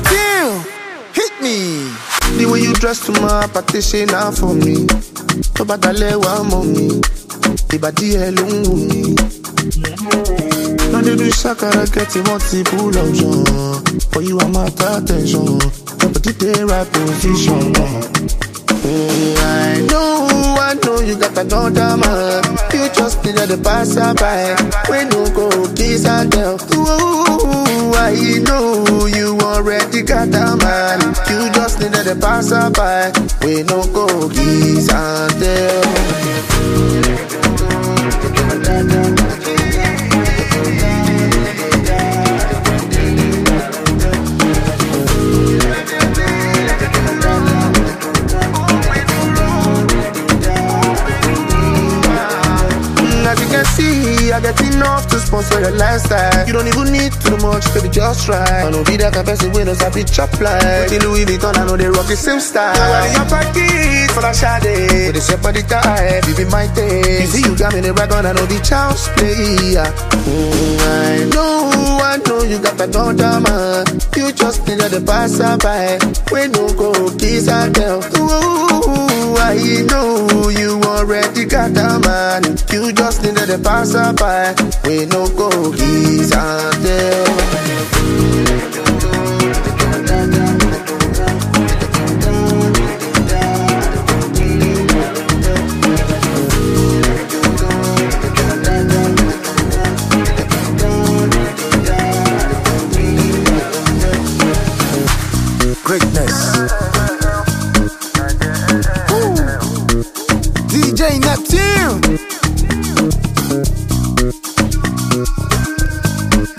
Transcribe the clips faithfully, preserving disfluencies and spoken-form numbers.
Neptune, hit me. The way you dress to my partition now for me. To badale wa mommy. Ibadi elungu me. Now they do shakara getting multiple option. For you I'm at attention. But the right position. Hey, I know, I know you got another man. You just needed the passerby. When you go kiss and tell. Ooh, I know you already got a man. You just needed the passerby. When you go kiss and tell. As you can see, I get enough to sponsor your lifestyle. You don't even need too much, baby, just try. I know be that kind of person with us, I be chop like. With the Louis Vuitton, I know they rock the same style. Now in your pocket for that shade, with the shape of the type, you be my taste. You see, you got me the rag on, I know the child's play. Mm, I know, I know you got another man. You just needed the passerby. When you go kiss and tell. Ooh, I know you already got a man. You just needed the passerby. We no go kiss and tell. Greatness. Ooh. D J Neptune.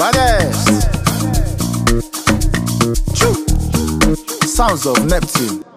Baddest. Choo. Sounds of Neptune.